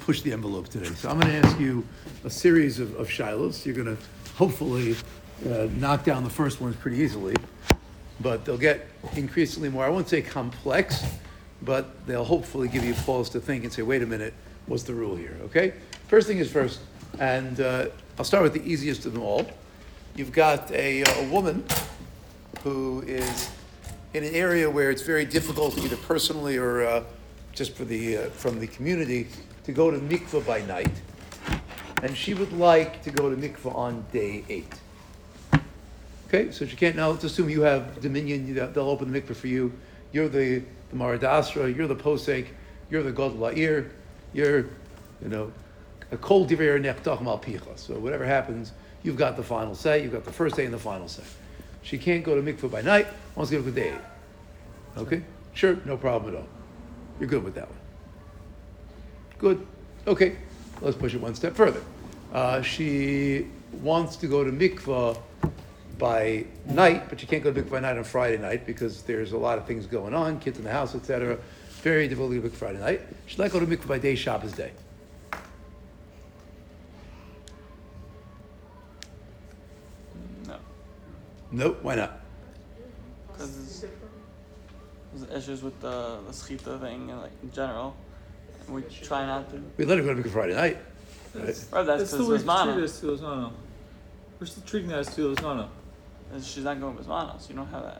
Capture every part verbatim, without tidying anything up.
push the envelope today. So I'm going to ask you a series of, of shilos. You're going to hopefully uh, knock down the first ones pretty easily, but they'll get increasingly more, I won't say complex, but they'll hopefully give you pause to think and say, wait a minute, what's the rule here, okay? First thing is first, and uh, I'll start with the easiest of them all. You've got a, a woman who is in an area where it's very difficult, either personally or uh, just for the uh, from the community, to go to mikveh by night, and she would like to go to mikveh on day eight. Okay, so she can't. Now let's assume you have dominion. They'll open the mikveh for you. You're the, the Maradasra. You're the posek. You're the Gadol Ha'ir. You're, you know, a kol divrei nechtach al picha. So whatever happens, you've got the final say. You've got the first say and the final say. She can't go to mikveh by night. Wants to go to day eight. Okay, sure, no problem at all. You're good with that one. Good. Okay, let's push it one step further. Uh, she wants to go to mikveh by night, but she can't go to mikveh by night on Friday night because there's a lot of things going on, kids in the house, et cetera. Very difficult to go to mikveh Friday night. She'd like to go to mikveh by day, Shabbos day. No. Nope, why not? Because there's issues with the, the schita thing and like in general. And we try not to. We let her go to mikveh Friday night. Right? Or that's That's the because way it's to treat mana. it as Tfilos Nana. We're still treating that as Tfilos Nana. She's not going with mana, so you don't have that.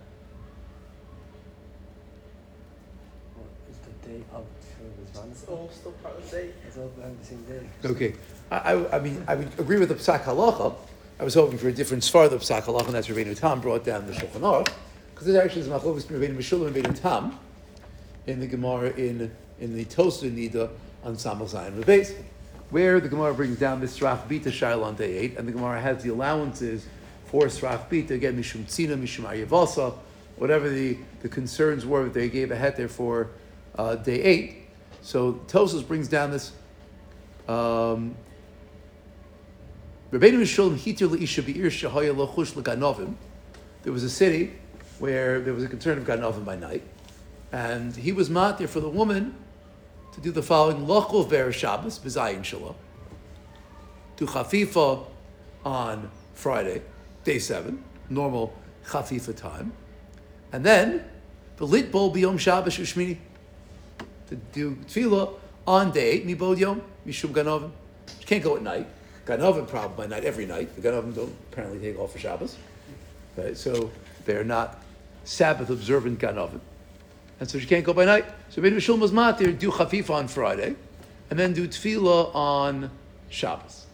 It's the day of Tfilos It's all still part of the day. It's all on the same day. Okay. I, I, I mean, I would agree with the Psak Halacha. I was hoping for a different svar of the Psak Halacha, and that's Rabbeinu Tam brought down the Shulchan Aruch, because there's actually some machlokes between Rabbeinu Meshulam and Rabbeinu Tam in the Gemara in in the Tosu Nida on Samach Zayin Rebeis, where the Gemara brings down this Srach Bita Shail on day eight, and the Gemara has the allowances for Srach Bita, again, Mishum Tzina, Mishum Aryavasa, whatever the, the concerns were that they gave a heter for uh, day eight. So Tosus brings down this um, Rabbeinu Meshulam hitir leisha be'ir shehaya lo chush leganovim. There was a city where there was a concern of ganovim by night, and he was matir for the woman to do the following: lochov ber Shabbos b'zayin shelo, do chafifa on Friday, day seven, normal chafifa time, and then the lit bol b'yom Shabbos u'shmini, to do tefillah on day eight mibod yom mishum ganovim. She can't go at night. Ganovim problem by night every night. The Ganovim don't apparently take off for Shabbos, right? So they're not Sabbath observant Ganovim, and so she can't go by night. So Rabbeinu Meshulam was matir, do chafifa on Friday, and then do tefillah on Shabbos.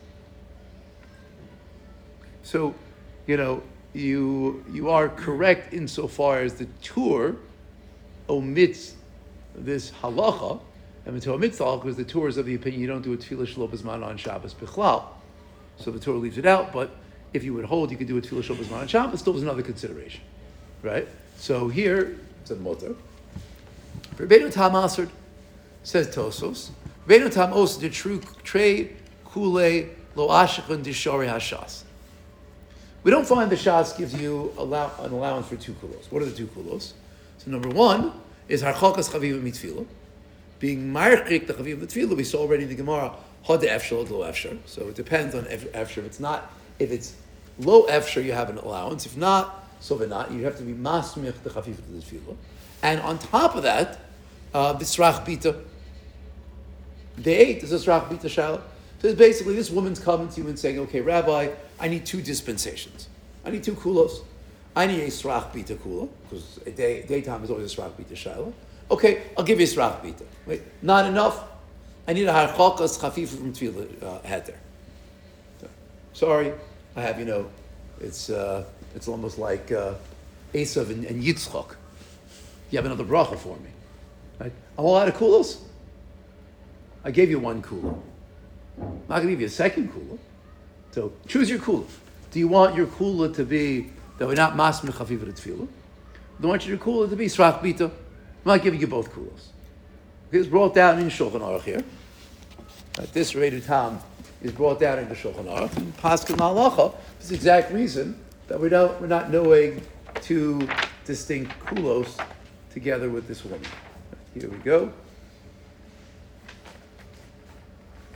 So, you know, you you are correct insofar as the Tur omits this halacha, and to omit the halacha because the Tur is of the opinion you don't do a tefillah shelo b'zman on Shabbos bichlal. So the Torah leaves it out, but if you would hold, you could do a tefillah shel b'zman on Shabbos. Still was another consideration, right? So here it's a motor. Rabbeinu Tam Aserd says Tosos. Rabbeinu Tam also did true trey kule lo ashikun dishori hashas. We don't find the shas gives you allow, an allowance for two kulos. What are the two kulos? So number one is harchakas chaviv mitfilah, being marchik the chaviv mitfilah. We saw already in the Gemara. Hod efshar, low efshar. So it depends on efshar. If it's not, if it's low efshar, you have an allowance. If not, so if not, you have to be masmich the chafif to the tefillah. And on top of that, uh, the srach bita. Day eight is a srach bita shala. So it's basically this woman's coming to you and saying, "Okay, Rabbi, I need two dispensations. I need two kulos. I need a srach bita kula because a day daytime is always a srach bita shala. Okay, I'll give you a srach bita. Wait, not enough. I need a harchakas chafif from tefillah uh, heter. So, sorry, I have, you know, it's uh, it's almost like uh, Esav and, and Yitzchak. You have another bracha for me. Right? I'm all out of kulos. I gave you one kula. I'm not going to give you a second kula. So choose your kula. Do you want your kula to be that we're not masmich chafif at tefillah? Do you want your kula to be srach bita? I'm not giving you both kulas. It's brought down in Shulchan Aruch here. Right, this Rabbeinu Tam is brought down in the Shulchan Aruch. And Paskin Halacha is the exact reason that we don't, we're not knowing two distinct kulos together with this woman. Here we go.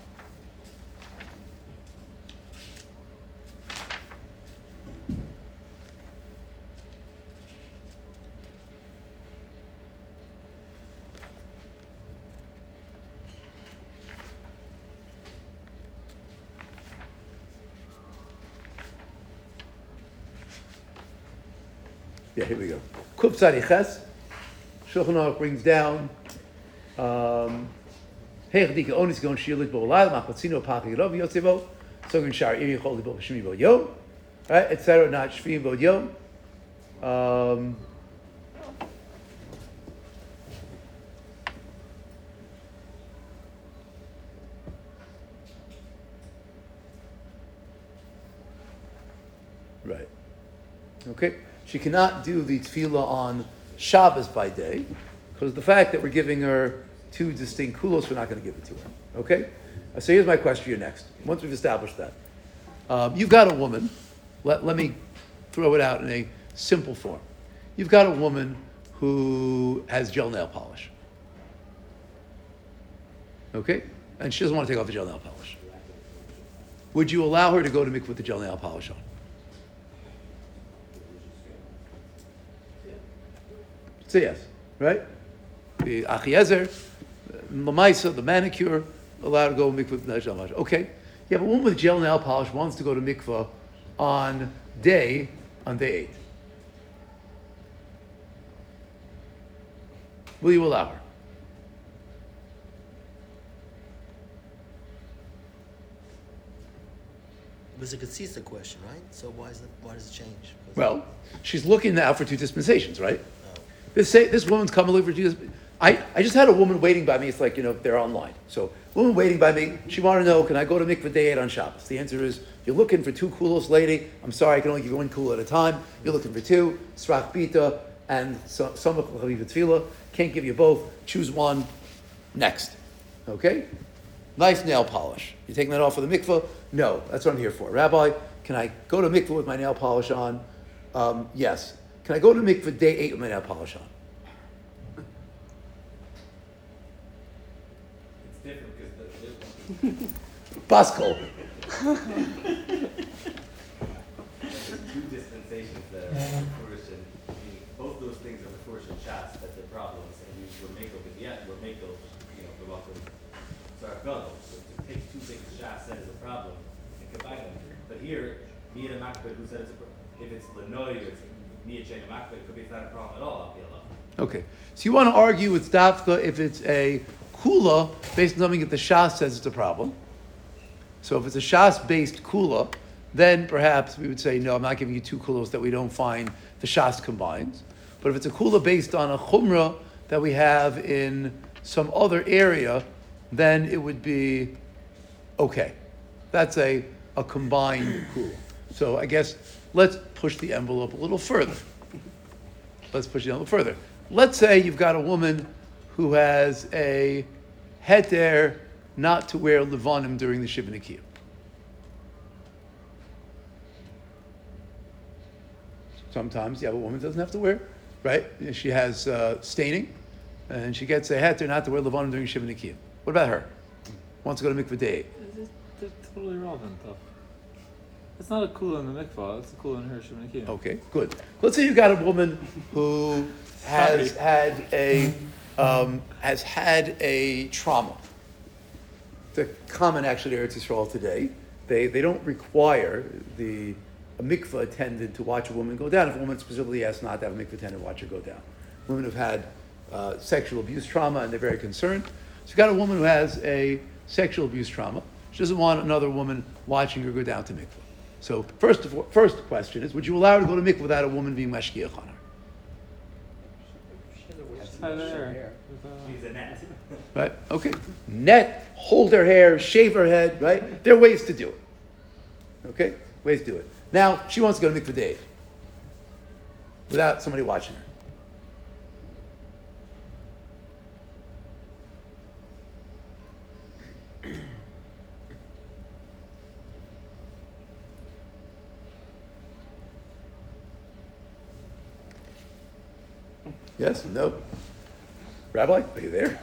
Yeah, here we go. Kuf Tzadi Ches. Shulchan Aruch brings down. Um, Heichdik onis gon shilit bo lai machatzino pachig rov yotzevo. Sogun shar iri chol bo shmi bo yom. Right, et cetera. Not shvim bo yom. Um, right. Okay. She cannot do the tefillah on Shabbos by day because of the fact that we're giving her two distinct kulos, we're not going to give it to her. Okay? Uh, So here's my question for you next. Once we've established that. Um, you've got a woman, let, let me throw it out in a simple form. You've got a woman who has gel nail polish. Okay? And she doesn't want to take off the gel nail polish. Would you allow her to go to mikveh with the gel nail polish on? Say yes, right? The Achiezer, Lamaisa, the manicure, allowed to go mikveh with the gel nail polish. Okay. You have a woman with gel nail polish wants to go to mikveh on day, on day eight. Will you allow her? It was a consistent question, right? So why is it, why does it change? Because- Well, she's looking now for two dispensations, right? This say, this woman's coming looking for two. Disp- I, I just had a woman waiting by me. It's like, you know, they're online. So, woman waiting by me. She wanted to know, can I go to mikveh day eight on Shabbos? The answer is, you're looking for two kulos, lady. I'm sorry, I can only give you one kula at a time. You're looking for two. Srach bita and samach l'chaviv tefillah. Can't give you both. Choose one. Next. Okay? Nice nail polish. You taking that off for the mikveh? No, that's what I'm here for. Rabbi, can I go to mikveh with my nail polish on? Um, yes. Can I go to mikveh day eight with my nail polish on? It's different because the, Baskol. there's two dispensations that are Mefurish and meaning both those things are Mefurish and Shas, that they're problems, and we were Mako, but yet we're Mako, you know, the welcome, sorry, fellow. So to take two things Shas said is a problem and combine them. But here, me and a Makbid who said it's a problem, if it's Lenoy or it's me and Shane Makbid, it could be it's not a problem at all, I'll be allowed. Okay. So you want to argue with Dafka if it's a kula based on something that the Shas says it's a problem. So if it's a Shas-based kula, then perhaps we would say, no, I'm not giving you two kulos that we don't find the Shas combines. But if it's a kula based on a chumrah that we have in some other area, then it would be okay. That's a, a combined kula. So I guess let's push the envelope a little further. Let's push the envelope further. Let's say you've got a woman who has a heter not to wear levanim during the Shiva Nikiyah. Sometimes you have a woman who doesn't have to wear, right? She has uh, staining, and she gets a heter not to wear levanim during Shiva Nikiyah. What about her? Wants to go to mikveh day. It's, it's totally irrelevant, though. It's not a kula in the mikvah. It's a kula in her shemanakiyah. Okay, good. Let's say you've got a woman who has Sorry. had a um, has had a trauma. The common actually Eretz Yisrael today, they they don't require the a mikveh attendant to watch a woman go down if a woman specifically asks not to have a mikveh attendant watch her go down. Women have had uh, sexual abuse trauma and they're very concerned. So you've got a woman who has a sexual abuse trauma. She doesn't want another woman watching her go down to mikveh. So first, of, first question is, would you allow her to go to mikveh without a woman being mashgiach on her? Hi there. With, uh, She's a net. Right? Okay. Net, hold her hair, shave her head, right? There are ways to do it. Okay? Ways to do it. Now, she wants to go to mikveh day without somebody watching her. Yes? No? Rabbi, are you there?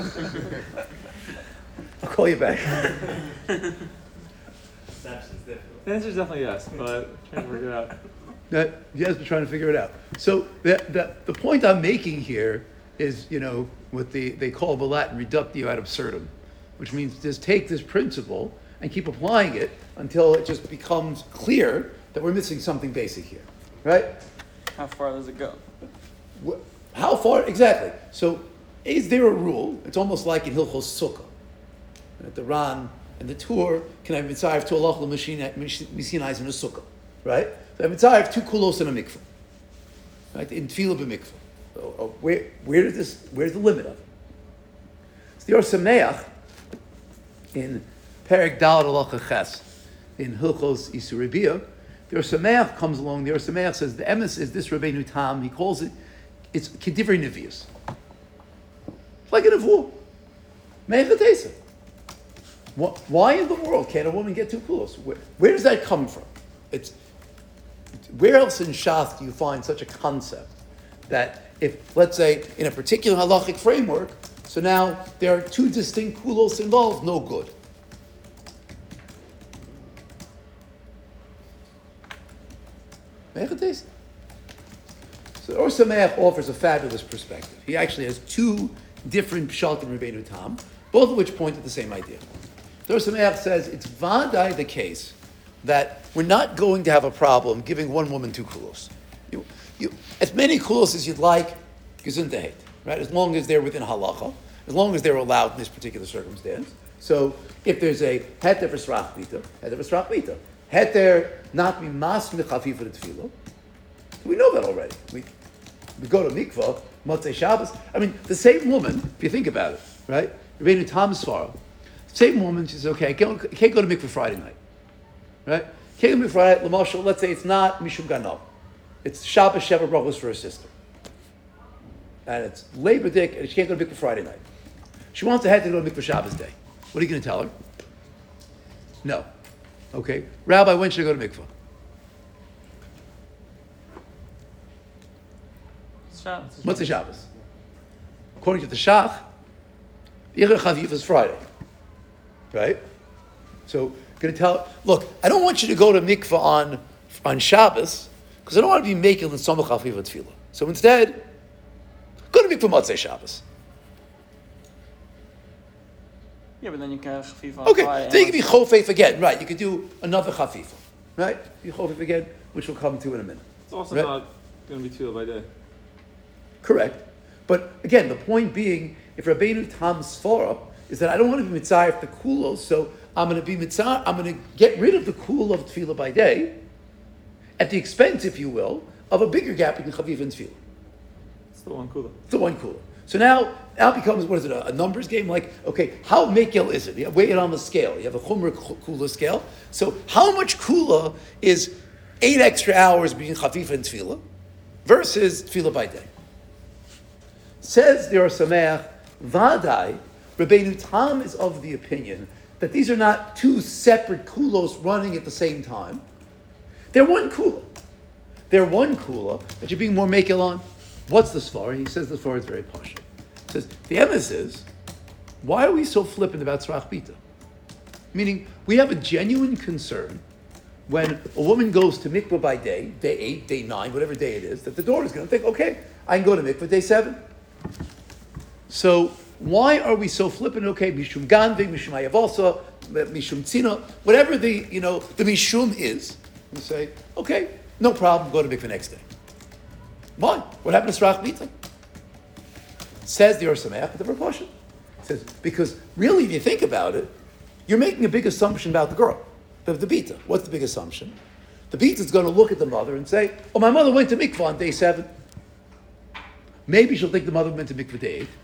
I'll call you back. Perception's difficult. the answer is definitely yes, but trying to figure it out. That, you guys been trying to figure it out. So the, the, the point I'm making here is, you know, what the, they call the Latin reductio ad absurdum, which means just take this principle and keep applying it until it just becomes clear that we're missing something basic here, right? How far does it go? Wh- How far exactly? So, is there a rule? It's almost like in Hilchos Sukkah, that the Ran and the Tur can have mitzvah to Allah Mishinais in a Sukkah, right? So, mitzvah two kulos in a mikveh, right? In tefillah b'mikveh. So, uh, where where does this? Where's the limit of it? So, the Or Sameach in Perek Dalad Halacha Ches in Hilchos Isuribiyah, the Or Sameach comes along. The Or Sameach says the emes is this Rabbeinu Tam. He calls it. It's Kedivrei Nevius. It's like a Nevuah. Me'echatesa. Why in the world can't a woman get two kulos? Where, where does that come from? It's where else in Shas do you find such a concept that if, let's say, in a particular halachic framework, so now there are two distinct kulos involved, no good. Me'echatesa. So Or Sameach offers a fabulous perspective. He actually has two different pshatim Rabbeinu Tam, both of which point to the same idea. The Or Sameach says it's vadai the case that we're not going to have a problem giving one woman two kulos. You, you, as many kulos as you'd like, gesundheit, right? As long as they're within halacha, as long as they're allowed in this particular circumstance. So if there's a heter for srach bita, heter for srach bita, heter not be mas mechafi for the tefillah. We know that already. We we go to mikvah, Motzei Shabbos. I mean, the same woman, if you think about it, right? Rabbeinu Tam Svara, same woman, she says, okay, I can't, I can't go to mikvah Friday night, right? Can't go to mikvah Friday night, L'mashal, let's say it's not Mishum Ganav. It's Shabbos Sheva Brachos for her sister. And it's Labor Dik, and she can't go to mikvah Friday night. She wants to head to go to mikvah Shabbos day. What are you going to tell her? No. Okay. Rabbi, when should I go to mikvah? Shabbos. Motzei Shabbos. According to the Shach, Yichar Chaviv is Friday. Right? So, going to tell, look, I don't want you to go to mikvah on, on Shabbos, because I don't want to be making the Tzomach Chaviv Tefillah. So instead, go to mikvah Motzei Shabbos. Yeah, but then you can have chafifa on Okay, Friday then you and can be chofef again. Right, you can do another chafifa. Right? You chofef again, which we'll come to in a minute. It's also Right. not going to be tefillah by day. Correct. But again, the point being, if Rabbeinu Tam Sfara is that I don't want to be mitzayef the kulos, so I'm going to be mitzayef, I'm going to get rid of the kul of tefillah by day, at the expense, if you will, of a bigger gap between chaviv and tefillah. It's the one kula. It's the one kula. So now, now it becomes, what is it, a, a numbers game? Like, okay, how mekel is it? You weigh it on the scale. You have a chumrah kula scale. So how much kula is eight extra hours between chaviv and tefillah versus tefillah by day? Says the Or Sameach, Vadai, Rabbeinu Tam is of the opinion that these are not two separate kulos running at the same time. They're one kula. They're one kula that you're being more makel on. What's the svara? He says the svara is very posh. He says, the emes is, why are we so flippant about tzrach bita? Meaning, we have a genuine concern when a woman goes to mikvah by day, day eight, day nine, whatever day it is, that the daughter is going to think, okay, I can go to mikvah day seven. So why are we so flippant? Okay, mishum ganvi, mishum ayavosa, mishum tzina, whatever the you know the mishum is, we say, okay, no problem, go to mikvah next day. Why? What happened to srach bita? Says the Or Sameach, the proportion. Says because really, if you think about it, you're making a big assumption about the girl, the, the bita. What's the big assumption? The bita is going to look at the mother and say, "Oh, my mother went to mikvah on day seven." Maybe she'll think the mother went to mikvah day eight.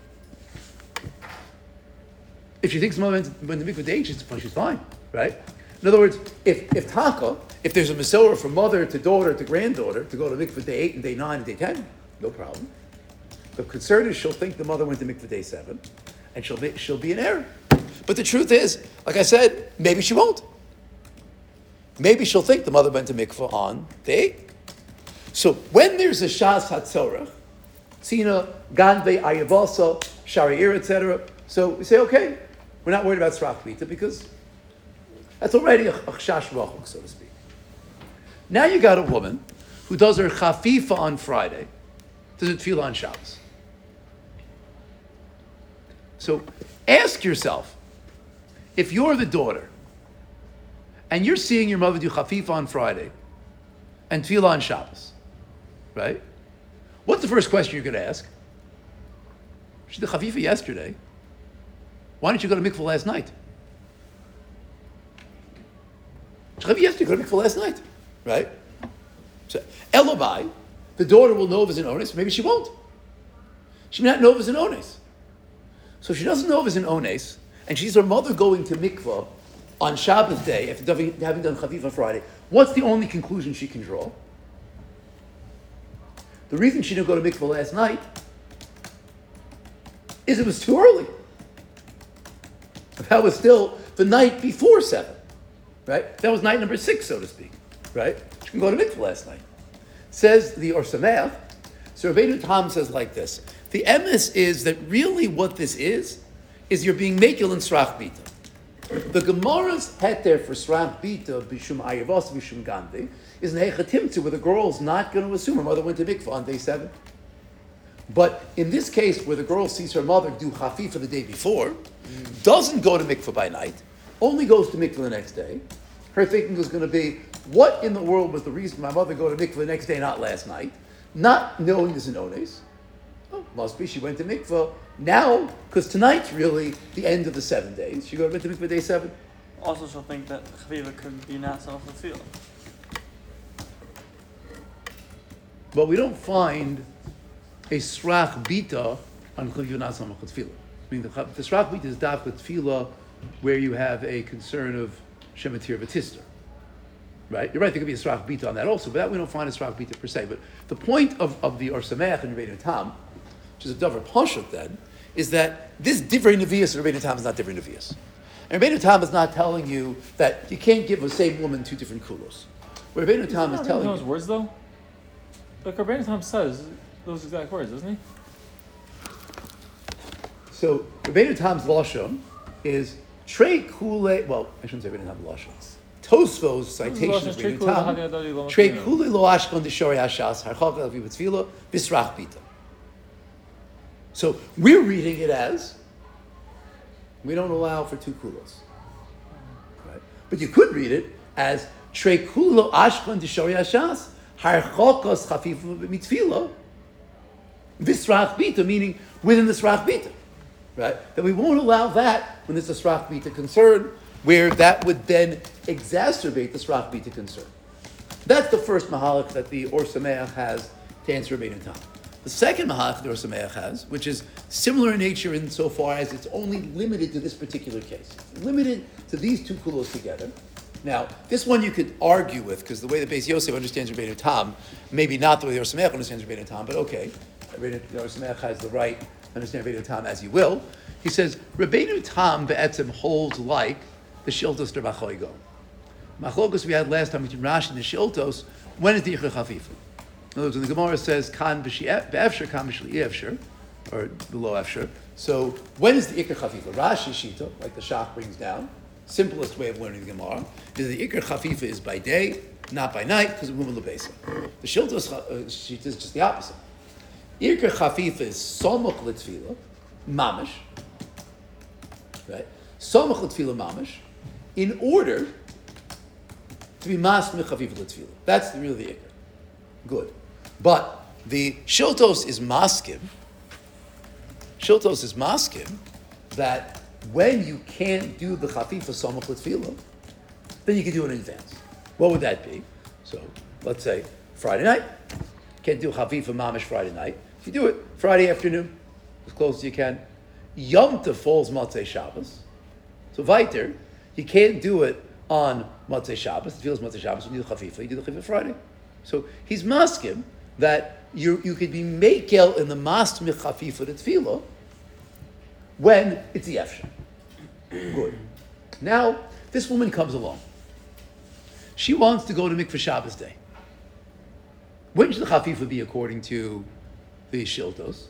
If she thinks the mother went to, went to mikvah day eight, she's, she's fine, right? In other words, if if taka, if there's a Masorah from mother to daughter to granddaughter to go to mikvah day eight and day nine and day ten, no problem. The concern is she'll think the mother went to mikvah day seven, and she'll be, she'll be in error. But the truth is, like I said, maybe she won't. Maybe she'll think the mother went to mikvah on day eight. So when there's a shas hatzorach, tzina, ganve, ayavasa, shari'ir, et cetera, so we say, okay, we're not worried about srach bita because that's already a chash rachuk, so to speak. Now you got a woman who does her chafifa on Friday, does it feel on Shabbos. So ask yourself, if you're the daughter and you're seeing your mother do chafifa on Friday and tefillah on Shabbos, right? What's the first question you're going to ask? She did chafifa yesterday. Why didn't you go to mikveh last night? She did chafifa yesterday, go to mikveh last night, right? So, Elobai, the daughter will know if it's an ones, maybe she won't. She may not know if it's an ones. So if she doesn't know if it's an ones, and she's her mother going to mikveh on Shabbos day, after having done chafifa on Friday, what's the only conclusion she can draw? The reason she didn't go to mikveh last night is it was too early. That was still the night before seven, right? That was night number six, so to speak, right? She can go to mikveh last night. Says the Or Sameach, so Rabbeinu Tam says like this, the emes is that really what this is, is you're being mekel in srach bita. The Gemara's heter for srach bita, bishum ayavos, bishum gandhi, is an hechatimtzu, where the girl's not going to assume her mother went to mikveh on day seven. But in this case, where the girl sees her mother do chafifa the day before, doesn't go to mikveh by night, only goes to mikveh the next day, her thinking is going to be, what in the world was the reason my mother go to mikveh the next day, not last night? Not knowing there's an ones. Oh, must be she went to mikveh now, because tonight's really the end of the seven days. She go to mikveh day seven. Also, she'll think that chaviva could be nasa off the field. But we don't find a srach bita on chaviva nasam tefillah. I mean, the, the srach bita is dafka tefillah where you have a concern of shematir v'tister. Right? You're right, there could be a srach bita on that also, but that we don't find a srach bita per se. But the point of, of the Or Sameach and Rabbeinu Tam, which is a davar pashut then, is that this divrei nevius and Rabbeinu Tam is not divrei nevius. And Rabbeinu Tam is not telling you that you can't give the same woman two different kulos. What Rabbeinu Tam is telling those you... words though? Like Rabbeinu Tam says those exact words, doesn't he? So Rabbeinu Tam's lashon is trei kule. Well, I shouldn't say Rabbeinu Tam's lashon. Tosfo's citation of Rabbeinu Tam. Trei kule lo ashkon deshori hashas harchak el v'tfila bisrach bita. So we're reading it as we don't allow for two kulos, right? But you could read it as trei kule lo ashkon deshori hashas harchakos chafifu mitfila bisrach bita, meaning within the srach bita. Right? That we won't allow that when there's a srach bita concern, where that would then exacerbate the srach bita concern. That's the first mahalach that the Or Sameach has to answer Rabbeinu Tam. The second mahalach the Or Sameach has, which is similar in nature insofar as it's only limited to this particular case. It's limited to these two kulos together. Now, this one you could argue with, because the way the Beis Yosef understands Rabbeinu Tam, maybe not the way the Or Sameach understands Rabbeinu Tam, but okay. Rabbeinu, the Or Sameach has the right understand Rabbeinu Tam as you will. He says, Rabbeinu Tam be'etzem holds like the Shiltos der Bachoigo. Machlokus we had last time between Rashi and the Shiltos, when is the Icher Chafifa? In other words, when the Gemara says, Kan be'efsher, Kan b'shli efsher, or below efsher, so when is the Iker Chafifa? Rashi Shita, like the Shach brings down, simplest way of learning the Gemara, is the Iker Chafifa is by day, not by night, because of Mumma Lebesa. The Shiltos Shita is just the opposite. Iker Chafifa is Somoch L'Tfila, Mamish, right? Somoch L'Tfila Mamish, in order to be Mas Mechafifa L'Tfila. That's really the Iker. Good. But the Shiltos is Maskim, Shiltos is Maskim, that when you can't do the Chafifa Somoch L'Tfila, then you can do it in advance. What would that be? So, let's say Friday night. Can't do Chafifa Mamish Friday night. If you do it Friday afternoon, as close as you can. Yom Tov falls Motzei Shabbos. So Viter, you can't do it on Motzei Shabbos. It feels Motzei Shabbos. You do the Chafifa. You do the Chafifa Friday. So he's maskim that you you could be mekel in the mas Chafifa to Tefillah when it's the Efsha. Good. Now this woman comes along. She wants to go to Mikveh Shabbos day. When should the Chafifa be according to the Shiltos?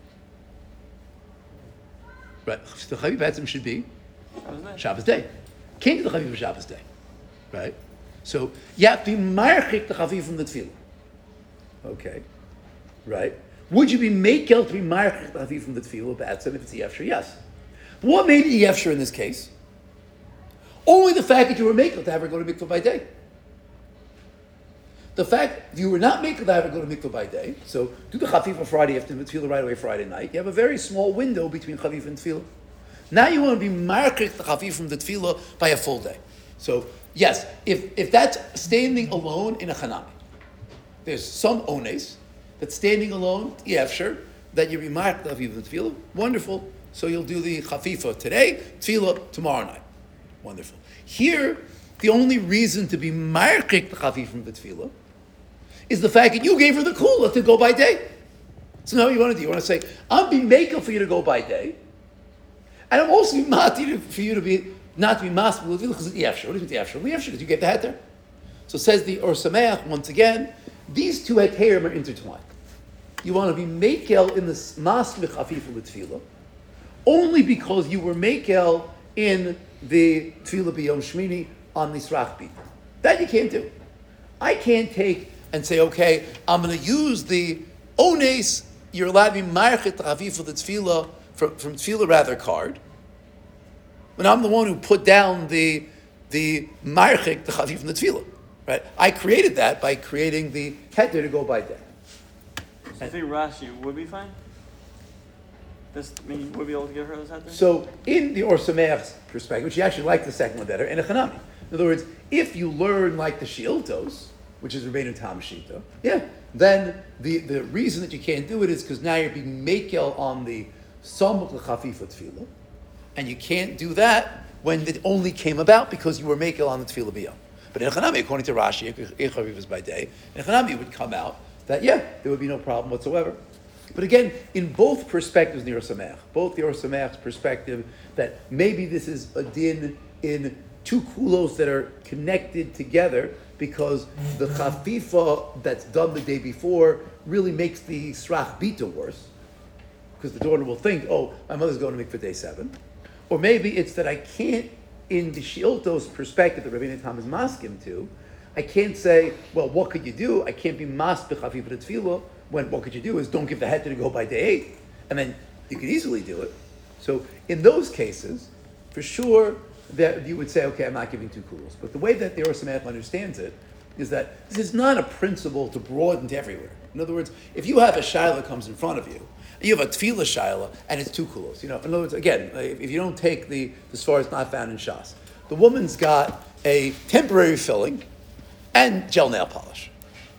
Right. The Chafifa should be Shabbos day. Shabbos day. Can't do the Chafifa Shabbos day. Right? So you have to be marchik the Chafifa from the Tefillah. Okay. Right? Would you be makel to be marchik the Chafifa from the Tefillah b'atzim if it's the Yefsher? Yes. But what made it the Yefsher in this case? Only the fact that you were makel to have her go to mikveh by day. the fact you were not making that to go to mikvah by day, so do the chafifa Friday afternoon, tefillah right away Friday night. You have a very small window between chafifa and tefillah. Now you want to be markik the chafifa from the tefillah by a full day. So yes, if if that's standing alone in a chanami, there's some ones that's standing alone. Yeah, sure. That you remark the chafifa and tefillah. Wonderful. So you'll do the chafifa today, tefillah tomorrow night. Wonderful. Here, the only reason to be markik the chafifa from the tefillah is the fact that you gave her the kula to go by day. So now what you want to do? You want to say, I'm being makel for you to go by day, and I'm also being mati for you to be not to be masbel because it's yafshur. What do you mean yafshur? Yafshur because you get the heter. So says the Or Sameach once again, these two heterim are intertwined. You want to be makel in the masbel chafifa l'tefillah only because you were makel in the tefillah b'yom shmini on the srach bit. That you can't do. I can't take and say, okay, I'm going to use the ones. You're allowed to be marchet chafifa the tefillah from from tefillah rather card. When I'm the one who put down the the marchik the chafifa from the tefillah, right? I created that by creating the heter to go by day. So I think Rashi would be fine. This I mean, would be able to give her this heter. So in the Or Sameach's perspective, which you actually like the second one better, and a chanami. In other words, if you learn like the Shieltos, which is Rabbeinu Tam Shita, yeah, then the, the reason that you can't do it is because now you're being makel on the Samuk L'Chafifa Tefillah, and you can't do that when it only came about because you were makel on the Tefillah B'yom. But in Chanami, according to Rashi, Echaviv is by day, in Chanami would come out that, yeah, there would be no problem whatsoever. But again, in both perspectives, the Or Sameach, both the Or Sameach's perspective that maybe this is a din in two kulos that are connected together because the chafifa that's done the day before really makes the srach bita worse because the daughter will think, oh, my mother's going to mikveh day seven. Or maybe it's that I can't, in the Shielto's perspective that Rabbeinu Tam is maskim to, I can't say, well, what could you do? I can't be mas b'chafifa tefillah when what could you do is don't give the heter to go by day eight. And then you could easily do it. So in those cases, for sure, that you would say, okay, I'm not giving two kulos. But the way that the Or Sameach understands it is that this is not a principle to broaden to everywhere. In other words, if you have a shaila that comes in front of you, and you have a tefillah shaila, and it's two kulos. You know, in other words, again, if, if you don't take the the svar it's not found in Shas, the woman's got a temporary filling and gel nail polish.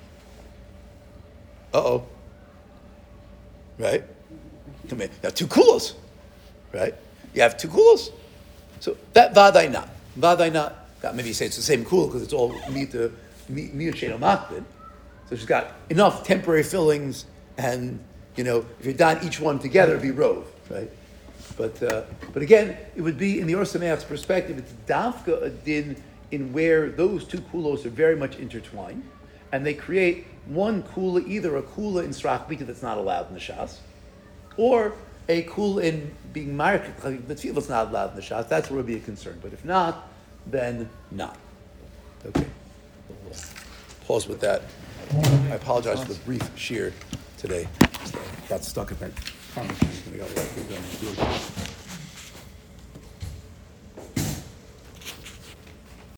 Uh oh. Right? Come in. Now two kulos. Right? You have two kulos. So that vaday not. Vaday not. Maybe you say it's the same kula because it's all mita mita sheno makbid. So she's got enough temporary fillings, and you know if you're done each one together, it'd be rove, right? But uh, but again, it would be in the Or Sameach's perspective. It's dafka a din in where those two kulos are very much intertwined, and they create one kula, either a kula in srach bita that's not allowed in the shas, or a kula in being market the tefillah that's not allowed in the shas. That's where it would be a concern. But if not, then not. Okay. We'll pause with that. I apologize for the brief shear today. Got stuck at that conversation. We got a lot to do.